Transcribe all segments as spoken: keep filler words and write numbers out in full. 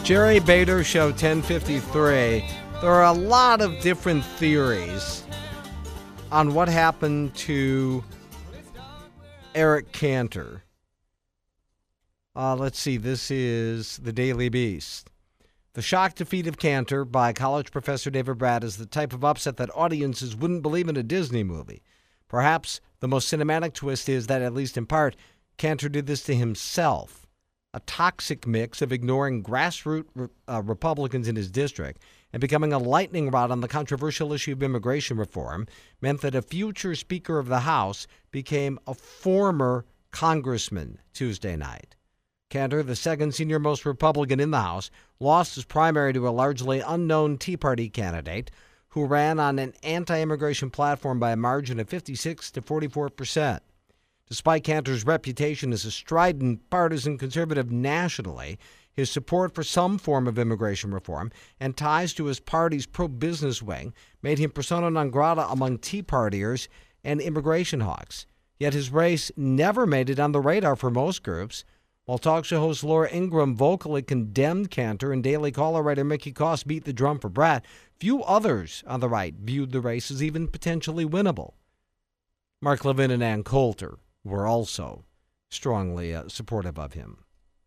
Jerry Bader Show ten fifty-three. There are a lot of different theories on what happened to Eric Cantor. Uh, let's see, this is the Daily Beast. The shock defeat of Cantor by college professor David Bratt is the type of upset that audiences wouldn't believe in a Disney movie. Perhaps the most cinematic twist is that, at least in part, Cantor did this to himself. A toxic mix of ignoring grassroots uh, Republicans in his district and becoming a lightning rod on the controversial issue of immigration reform meant that a future Speaker of the House became a former congressman Tuesday night. Cantor, the second senior-most Republican in the House, lost his primary to a largely unknown Tea Party candidate who ran on an anti-immigration platform by a margin of fifty-six to forty-four percent. Despite Cantor's reputation as a strident partisan conservative nationally, his support for some form of immigration reform and ties to his party's pro-business wing made him persona non grata among Tea Partiers and immigration hawks. Yet his race never made it on the radar for most groups. While talk show host Laura Ingraham vocally condemned Cantor and Daily Caller writer Mickey Koss beat the drum for Bratt, few others on the right viewed the race as even potentially winnable. Mark Levin and Ann Coulter were also strongly uh, supportive of him.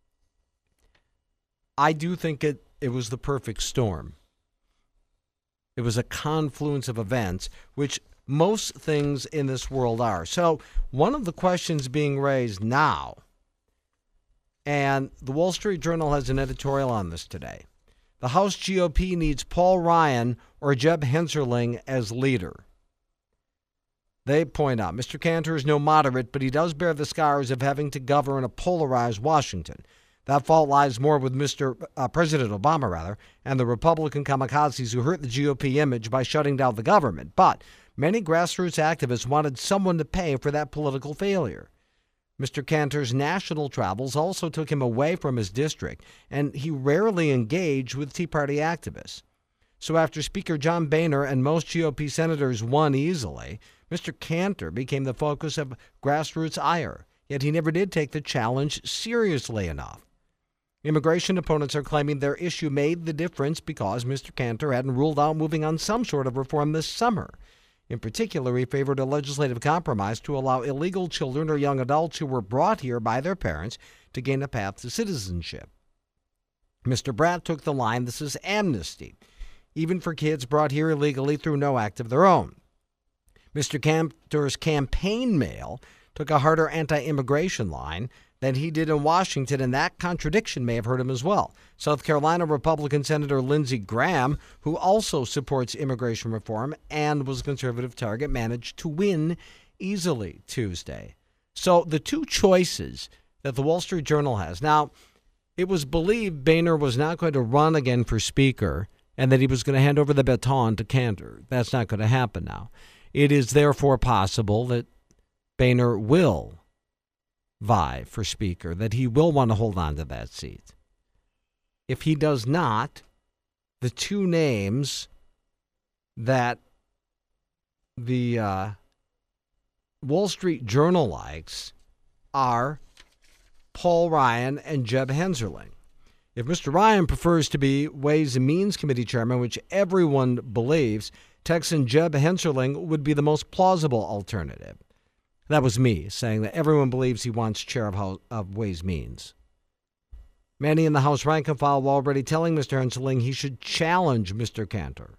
I do think it, it was the perfect storm. It was a confluence of events, which most things in this world are. So one of the questions being raised now, and the Wall Street Journal has an editorial on this today, the House G O P needs Paul Ryan or Jeb Hensarling as leader. They point out Mister Cantor is no moderate, but he does bear the scars of having to govern a polarized Washington. That fault lies more with Mister Uh, President Obama, rather, and the Republican kamikazes who hurt the G O P image by shutting down the government. But many grassroots activists wanted someone to pay for that political failure. Mister Cantor's national travels also took him away from his district, and he rarely engaged with Tea Party activists. So after Speaker John Boehner and most G O P senators won easily, Mister Cantor became the focus of grassroots ire, yet he never did take the challenge seriously enough. Immigration opponents are claiming their issue made the difference because Mister Cantor hadn't ruled out moving on some sort of reform this summer. In particular, he favored a legislative compromise to allow illegal children or young adults who were brought here by their parents to gain a path to citizenship. Mister Bratt took the line, this is amnesty, even for kids brought here illegally through no act of their own. Mister Cantor's campaign mail took a harder anti-immigration line than he did in Washington, and that contradiction may have hurt him as well. South Carolina Republican Senator Lindsey Graham, who also supports immigration reform and was a conservative target, managed to win easily Tuesday. So the two choices that the Wall Street Journal has. Now, it was believed Boehner was not going to run again for Speaker and that he was going to hand over the baton to Cantor. That's not going to happen now. It is therefore possible that Boehner will vie for Speaker, that he will want to hold on to that seat. If he does not, the two names that the uh, Wall Street Journal likes are Paul Ryan and Jeb Hensarling. If Mister Ryan prefers to be Ways and Means Committee chairman, which everyone believes, Texan Jeb Hensarling would be the most plausible alternative. That was me saying that everyone believes he wants chair of, House, of Ways Means. Many in the House rank and file were already telling Mister Hensarling he should challenge Mister Cantor.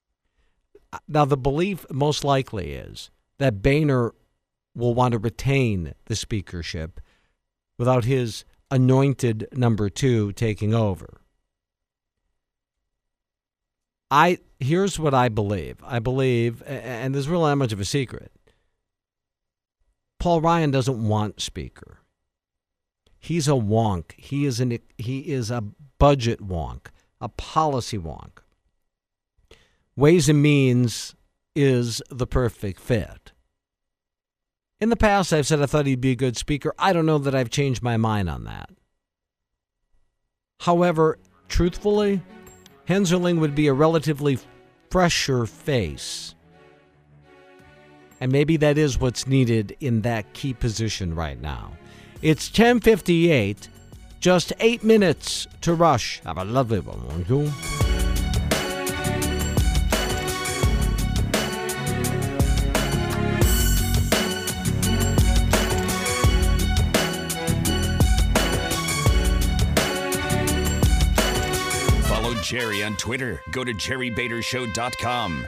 Now, the belief most likely is that Boehner will want to retain the speakership without his anointed number two taking over. I here's what I believe. I believe, and there's really not much of a secret, Paul Ryan doesn't want Speaker. He's a wonk. He is an he is a budget wonk, a policy wonk. Ways and Means is the perfect fit. In the past, I've said I thought he'd be a good speaker. I don't know that I've changed my mind on that. However, truthfully, Hensarling would be a relatively fresher face. And maybe that is what's needed in that key position right now. It's ten fifty-eight. Just eight minutes to Rush. Have a lovely one, won't you? Follow Jerry on Twitter. Go to jerry bader show dot com.